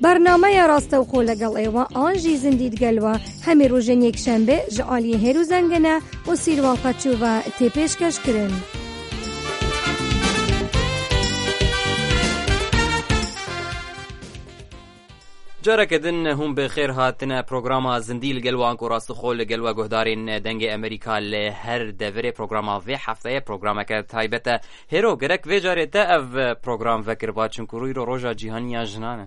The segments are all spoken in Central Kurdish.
برنامه راستوخو لگل ایوا آنجی زندید گلوا همی روژن یک شنبه جعالی هیرو زنگنه و سیروان قچو و تیپیش کش کرن. جارك دن هم بخير هاتنا برنامج زنديل جلوان كراس خول جلوا جهدارين دنج أمريكا لهر دفري برنامج في حفلة برنامج كتايبته هيرو جرك في جارته أف برنامج فكر باتشن كروي روجا جهانيا جنانه.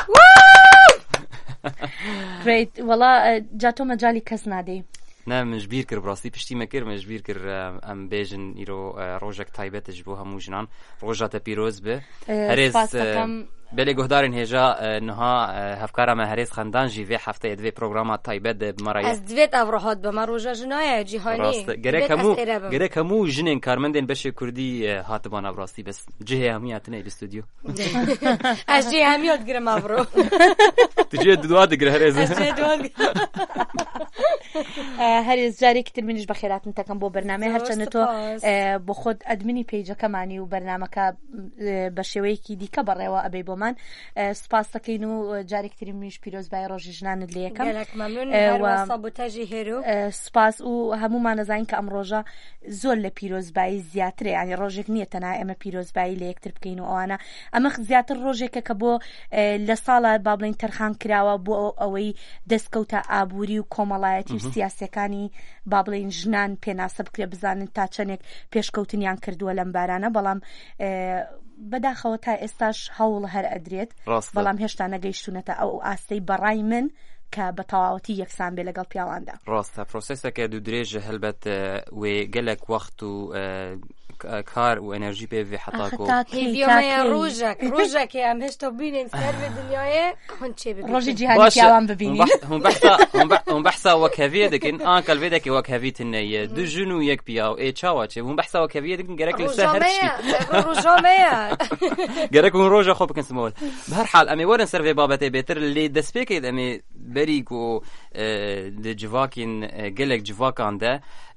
Great. والله جاتو مجالي كسنادي. نعم مجبير كر براسي بشتي مكر مجبير كر أم بيجن يرو روجك تايبته جبوها موجنان روجا تبيروز به هريز بله گهدارین هجا نها هفکارا مهریز خندان جیوه هفته ادوی پروگرامات تایبت بمرای از دویت افراحات بمروجا جنای جهانی گره کمو جنین کارمندین بشه کردی هاتبان افراسی بس جه همیاتنه الاستودیو از جه همیات گرم افرو تجه دواد گره هرز از جه دواد هرز جاری کتر منش بخیرات نتکم بو برنامه هرچند تو بخود ادمینی پیجا کمانی و برنامه که بشوی کی دی کبره و ابی من سپاس تكينو جارك تري منيش بيروز باي روجي جنان اللي يكم قالك ممنون هر وصابوتاجي هيرو سپاس و همو ما نزاين كأم روجا زول لبيروز باي زياتر يعني روجك نيتنا اما بيروز باي اللي يكتر بكينو او انا اما زياتر روجك كبو لصالة بابلين ترخان كراوة بو اوي دسكوتا ابوري و كومالايتي سياسي كاني بابلين جنان بيناسب كري بزانن تا چنك پێشکەوتنیان کردووە لەم بارانە بەڵام بەداخەوە تا ئێستاش هەوڵ هەر ئەدرێت بەڵام هێشتا نەگەیشتونەتە ئەو ئاستەی بەڕای من کە بە تەواوەتی یەکسان بێ لەگەڵ پیاواندا. ڕاستە پرۆسێسێکە دوو درێژە هەلبەت وێ گەلێک وەخت و کار و ئەنەرژی پێ حتاکۆ هیڤیۆمەیە ڕۆژێکی ئەم هێشتا بینین سەر بە دنیاە هەن چێ ببین ڕۆژی جیهانی پیاوان ببینین هون بەحسا وەک هەڤیە دەکەن ئانکەل وێ دەکەی وەک هەڤیتنەیە دوو ژن و یەک پیا و ئێ چاوە چێ هون بەحسا وەک هەڤیە دەکەن گەرەک لەسەر هەرشتی ڕۆژۆمەیە گەرەک هون ڕۆژە خۆ بکەن سمەوە بەهەرحاڵ ئەمێ وەرن سەر vê بابەتێ بێتر لێ دەست پێکەیت ئەمێ بەریک و لە جڤاکین gelek civakan de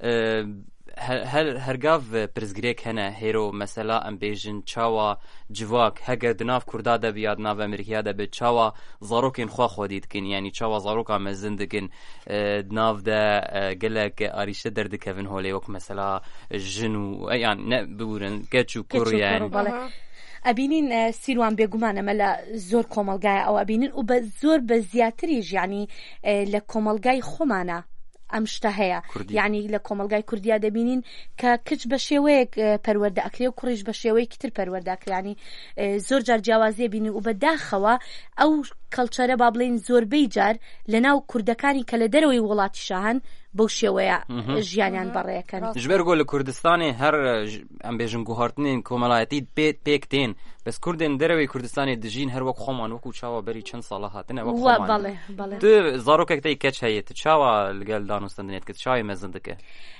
hergav pirzgirêk hene hêro mesela em bêjin çawa civak heger di nav Kurda de biya di nav Amerîkaya de bi çawa zarokên xwe xwedî dikin yanî çawa zaroka mezin dikin di nav de gelek arîşte derdikevin holê wek mesela jin û yan ne bibûrin keç û kur yani ئەبینین سیروان بێگومانەمە لە زۆر کۆمەلگایە ئەو ئەبینین و بە زۆر بە زیاتریش یعنی لە کۆمەلگای خۆمانە ئەم شتە هەیە یعنی لە کۆمەلگای کوردیا دەبینین کە کچ بە شێوەیەک پەروەردە ئەکرێ و کوڕیش بە شێوەیەکی تر پەروەردەکرێ ینی زۆر جار جیاوازیە بینین و بەداخەوە ئەو کەڵچەرە با بڵێن زۆربەی جار لەناو کوردەکانی کە لە دەرەوەی وڵاتی شاهن بەو شێوەیە ژیانیان بەڕێەکەن ژبەر گۆ لە کوردستانی هەر ئەم بێژن گوهارتنین کۆمەڵایەتی پێک تێن بەس کوردێن دەرەوەی کوردستانی دژین هەر وەک خۆمان وەکو چاوە بەری چەند ساڵە هاتنە وەک خۆمان تو زارۆکێک کەچ هەیە چاوە لەگەڵ دانوستندنێت کە چاوی مەزن دەکە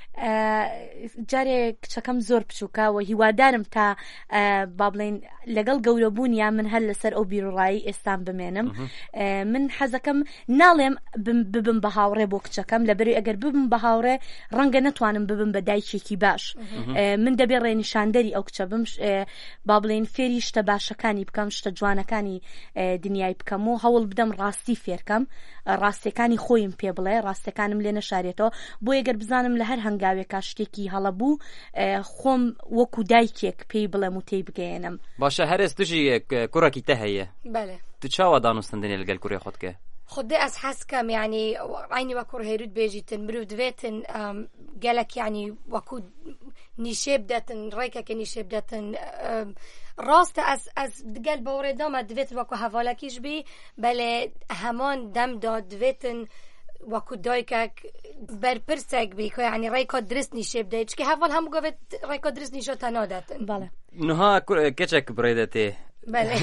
جارێک کچەکەم زۆر بچووکە و هیوادارم تا با بڵێن لەگەڵ گەورەبوونیان من هەر لەسەر ئەو بیرڕایی ئێستان بمێنم من حەزەکەم ناڵێم ببم بە هاوڕێ بۆ کچەکەم لەبەری ئەگەر ببم بە هاوڕێ ڕەنگە نەتوانم ببم بە دایکێکی باش من دەبێ ڕێنیشاندەری ئەو کچە بم با بڵێن فێری شتە باشەکانی بکەم شتە جوانەکانی دنیای بکەم و هەوڵ بدەم ڕاستی فێرکەم ڕاستیەکانی خۆیم پێ بڵێ ڕاستیەکانم لێ نەشارێتەوە بۆ ئەگەر بزانم لە هەر هەنگاوێکا شتێکی هەڵەبوو خۆم وەکو دایکێک پێی بڵێم و تێی بگەێنم باشە هەرێز توژی کوڕێکی تە هەیە تو چاوە دانوستندنێ لەگەل کوڕی خۆت کە خدي أس حسكم يعني عيني وكور هيرود بيجيتن مرود دويتن قالك يعني وكو نيشبدتن ريكا كنيشبدتن راست أس قال بوردا ما دويتن وكو هفالكيش بي بل همان دم داد دويتن وكو دايكك برپرسك بيكو يعني ريكا درس نيشبدتش كي هفال هم قوت ريكا درس نيشو تنادتن بله نها كچك بريدتي بله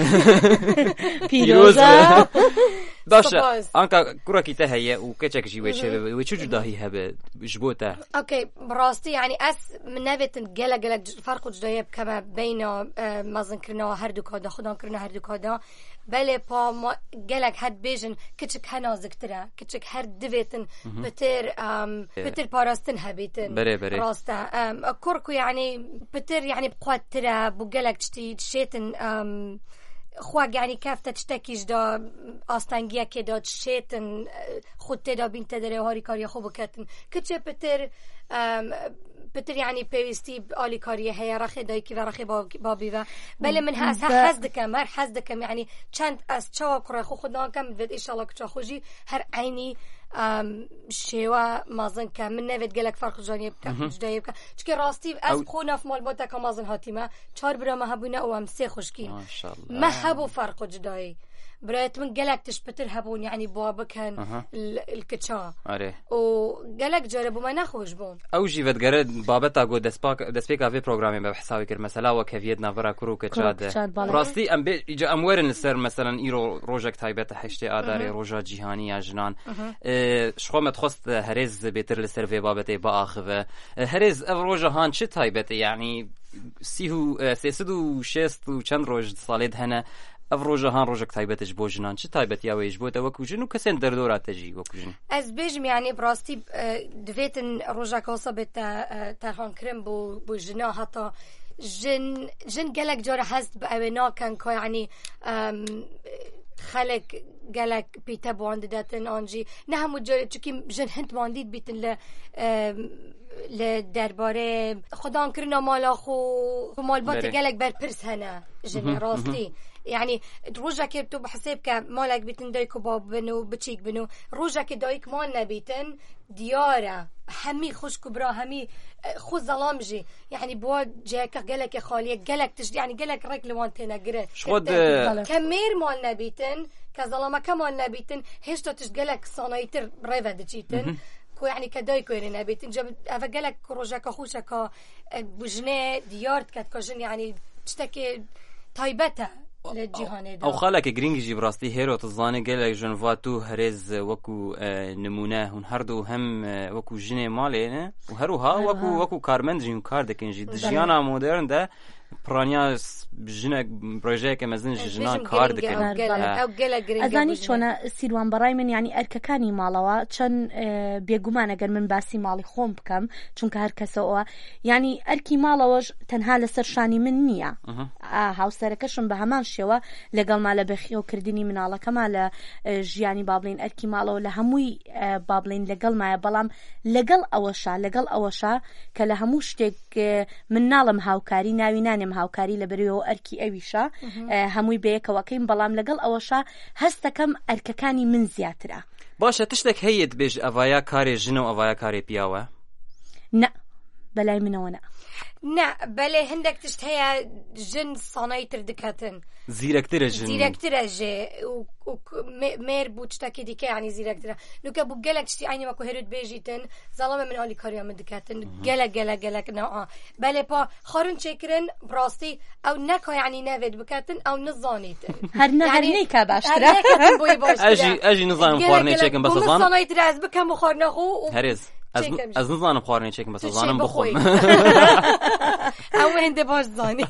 پیروزا باشه آنکه کوڕێکی تە هەیە و کەچێکیشی وێ چ جوداهی هەبێ ji بۆ te اوكي براستي يعني اس من نبت gelek فرق جداية بكما بين مازن كرنا هردو كادا خدان كرنا هردو كادا بله با ما gelek هد بيجن كچك هنازكتره كچك هر دويتن بتر باراستن هبيتن راستا كوركو يعني بتر يعني بقوتره بو gelek تشتي شيتن خواق يعني كافتا تشتكيش دا آستانگیا که دا شیتن خود تدا بین تدره هاری کاری خوب کتن کچه پتر يعني بيستي آلی کاری هیا رخی دایی که و رخی بابی و بله من حس دکم يعني چند از چوا کره خود ناکم ود ایشالا کچا خوشی هر عینی شیوا مازن که من نوید گلک فرق جانی بکن جدایی بکن چون راستی از خونه في مال باتا که مازن هاتیما 4 برا مهبونه و هم 3 خوشکی مهبو فرق جدایی برایت من گلک تشبتر هبون يعني بوابكن الكتشا و گلک جربو ما نخوش بون او جيفت گرد بابتا گو دسپیکا في پروگرامی بحساوي كر مثلا وكفيت نافرا كرو كتشاد راستي ام اجا امورن السر مثلا ايرو روجك تايبت حشتي اداري روجا جهاني يا جنان شخو متخص هرز بيتر السر في بابتي باخذ هرز روجا هان شي تايبت يعني سيهو سيسدو شيستو چند روج صالد هنا افروجا هان روجك تايبتش بو جنان چه تايبت يا ويج بوتا وكو جن وكسن دردورات تجي وكو جن از بيجم يعني براستي دويتن روجك وصبت تاهان كريم بو جنا حتى جن قالك جور حسد باونا كان كو يعني خلق قالك بيتا بوند داتن انجي نهم جور چكي جن هنت بانديد بيتن ل لدرباره خدان كرنا مالا خو مال بات قالك بر برس هنا جن راستي يعني روجك تو بحساب كمالك بيتن دايكو باب بنو بتشيك بنو روجك دايك مالنا بيتن ديارة همي خوش كبرا همي خو ظلامجي يعني بوا جاك قالك يا خالي قالك تش يعني قالك رك لوانتنا قرا شخود كمير مالنا بيتن كظلامه كمالنا بيتن هيش تش قالك صنايتر ريفا دجيتن كو يعني كدايكو يعني بيتن جاب افقالك روجك خوشك بجنه ديارت كتكجن يعني تشتكي طيبته او خالك جرينجي براستي هيرو تزاني قال جنفاتو هرز وكو نمونه هن هردو هم وكو جني مالينه وهروها وكو كارمند جين كاردكن جي دجيانا مودرن ده برانياس جنك بروجيك مزن جنان كاردكن ازاني چونه سیروان برای من يعني ارككاني مالوا چن بيگومان اگر من باسی مالی خوم بکم چونکه هر کسو يعني اركي مالواج تنها لسر شانی من نيا هاوسرکشم به همان شوا لگل مال بخیو کردنی مناله کمال جیانی بابلین اركي مالو لهموی بابلین لگل ما بلام لگل اوشا کله هموش تک من نالم هاوکاری ناوینانم هاوکاری لبریو اركي اویشا هموی به کوکیم بلام لگل اوشا هستکم ارککانی من زیاتره باشه تشتك هيد بيج افايا كاري جنو افايا كاري بياوه نا بلاي منونا نا بله هندك تشتهي جن صنايتر دكاتن زيركتر جي و مير بوتشتاكي ديكا يعني زيركتر نوكا بو جلك تشتي عيني ماكو هيرود بيجيتن ظلمه من اولي كاريا من دكاتن جلك نوعا بله با خارن شكرن براستي او نكا يعني نافد بكاتن او نظانيتن هرنيكا باشترا اجي نظام خارني شكن بس ظان صنايتر از بكم خارنا خو هرز از نظام خارني شكن بس ظانم بخوم او هنده باش زاني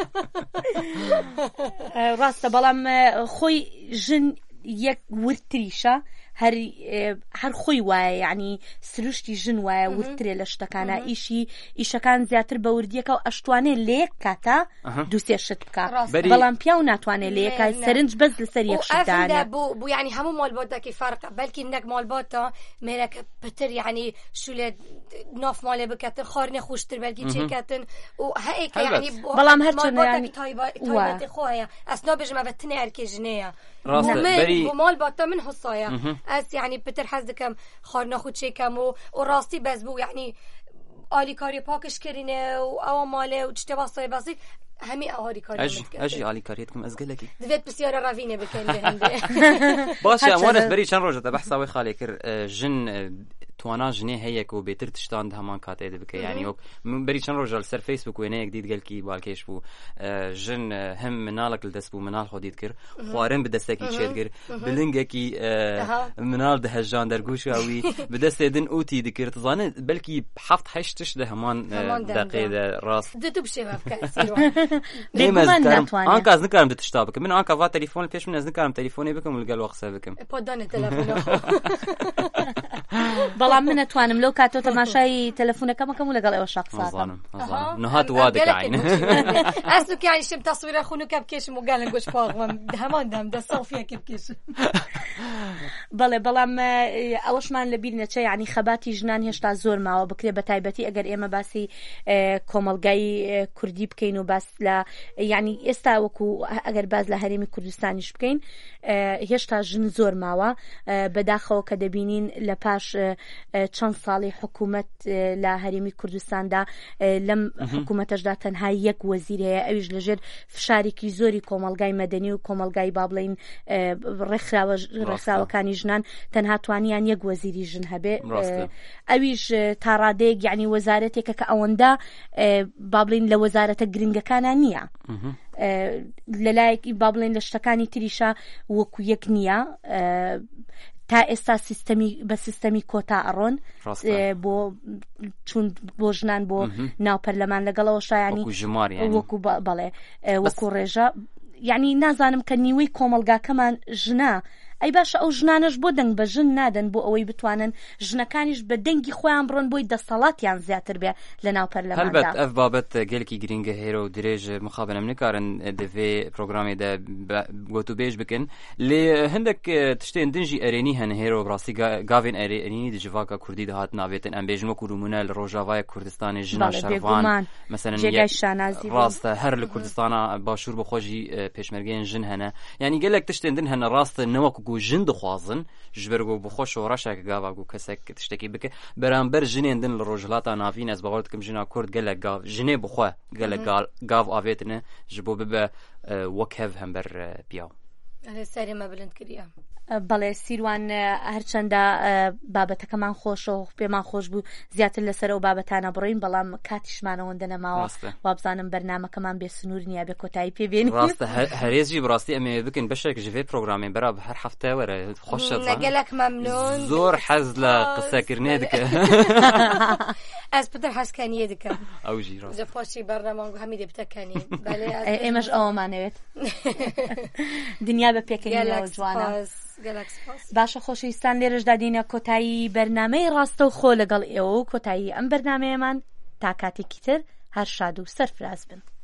راسته بلام خوي جن يك ورتريشا هر خوي وای يعني سروشتي جن وای ورتري لشتكانا ايشي كان زياتر بورديكا اشتوانه ليك كاتا دوسي شتكا بلام بياو ناتوانه ليك سرنج بس لسريك شدانا بو يعني همو مال باتا كي فرق بلكي انك مال باتا مالك بتر يعني شو ل ناف مال بكاتن خارنه خوشتر بلكي شيكاتن وهيك يعني بلام هرچن يعني طيبه خويا اسنا بجما بتني اركي جنيه بري مال باتا من حصايا اس يعني بتر حزكم خارنا خود شيكم وراستي بس بو يعني آلی کاری پاکش کرینه و او ماله و چته واسای باسی همي آلی کاری اجي آلی کاریتكم ازگلکی دوید بسیار روینه بکن بهنده باشه امانت بری چند روزه بحثاوي خالی کر جن توانا جنيه هيك وبيتر تشتان همان كاتيد بك يعني وك بري چن روجال سر فيسبوك وينه جديد قال كي بالكيش بو جن هم منالك الدسبو منال خديد كر خوارن بدستكي تشيل كر بلنجكي منال دهجان درغوش اوي بدستدن اوتي دكر تظن بلكي حفت حشتش ده همان دقيقه راس دتو بشباب كاسيرو انك از نكرم تشتابك من انك فا تليفون فيش من از نكرم تليفوني بكم والقال وقسه بكم بودان التليفون بەڵام من نەتوانم لەو کاتۆ تەماشای تەلەفۆنەکەمەکەم و لەگەڵ ئێوە شەقساکەم نهات وا دەکەین ئەس دوکانی شم تەسویرە خونوکە بکێشم و گەڵن گۆش پاڵم هەماندام دە سەڵفیەکە بکێشم بەڵێ بەڵام ئەوەشمان لەبیر نەچێ یعنی خەباتی ژنان هێشتا زۆر ماوە بکرێ بە تایبەتی ئەگەر ئێمە باسی کۆمەڵگای کوردی بکەین و باس لە یعنی ئێستا وەکو ئەگەر باز لە هەرێمی کوردستانیش بکەین هێشتا ژن زۆر ماوە بەداخەوە کە دەبینین لە پاش چەند ساڵی حکوومەت لە هەرێمی کوردستاندا لەم حکوومەتەشدا تەنها یەک وەزیر هەیە ئەویش لەژێر فشارێکی زۆری کۆمەڵگای مەدەنی و کۆمەڵگای با بڵێین ڕێکخراوەکانی ژنان تەنها توانیان یەک وەزیری ژن هەبێ ئەویش تا ڕادەیەک یعنی وەزارەتێکە کە ئەوەندە با بڵێین لە وەزارەتە گرنگەکانان نییە لەلایەکی با بڵێن لە شتەکانی تریشە وەکو یەک نییە تا ئێستا بە سیستەمی کۆتا ئەڕۆن بۆ چون بۆ ژنان بۆ ناو پەرلەمان لەگەڵەوە شایانی وەکو بەڵێ وەکو ڕێژە یعنی نازانم کە نیوەی کۆمەلگاکەمان ژنە ئەی باشە ئەو ژنانش بۆ دەنگ بە ژن نادەن بۆ ئەوەی بتوانن ژنەکانیش بە دەنگی خۆیان بڕۆن بۆی دەسەڵاتیان زیاتر بێ لە ناو پەرلەماندا هەلبەت ئەف بابەت گەلکی گرنگە هێرە و درێژ مخابنم نکارن دەvێ پرۆگرامێدا گوتوبێژ بکەن لێ هەندێک تشتێن دنجی ئەرێنی هەن هێرە و ڕاستی گاوێن ئەرێنی دژڤاکە کوردی دەهات ناوێتن ئەم بێژن وەکو رومونە لە ڕۆژاوای کوردستانی ژنا شەروان مەسەلەن ڕاستە هەر لە کوردستانە باشوور بە خۆشی پێشمەرگەیان ژن هەنە یعنی گەلێک تشتێن دن هەنە ڕاستە نەوەکو ژن دخوازن ژبەرگۆ بخۆشەوە ڕەشێکە گاواگو کەسێک تشتێکی بکە بەرامبەر ژنێندن لە ڕۆژهڵاتە ناوین ئەس بەڵێتکەم ژنا کورد گەلێک گاو ژنێ بخوا گەلێک گاو ئاوێتنە ji بۆ ببە وەک هەڤ هەمبەر پیاو سەرێمە بلند کردە بەڵێ سیروان هەرچەندە بابەتەکەمان خۆشەوە پێمان خۆش بوو زیاتر لەسەر ئەو بابەتانە بڕۆین بەڵام کاتیشمانەوەندە نەماوە وابزانم بەرنامەکەمان بێ سنوور نییە بێ کۆتایی پێبێنی ڕاستە هەرێزی بڕاستی ئەمێ بکەین بەشێک ژێ پرۆگرامێن بەرا هەر هەفتە وەرە خۆشە گەلک مەمنون زۆر حەز لە قسەکردنێ دکە ئەس پتر حەزکانیە دکەم ئەوژی ڕاستە پۆشی بەرنامە هەمی دێ بتەکانی ئێمەش ئەوەمانەوێت دنیا بە پێکەنی جوانە باشە خۆشەویستان لێرەشدا دینە کۆتایی بەرنامەی ڕاستە و خۆ لەگەڵ ئێوە و کۆتایی ئەم بەرنامەیەمان تا کاتێکی تر هەر شاد و سەرفراز بن.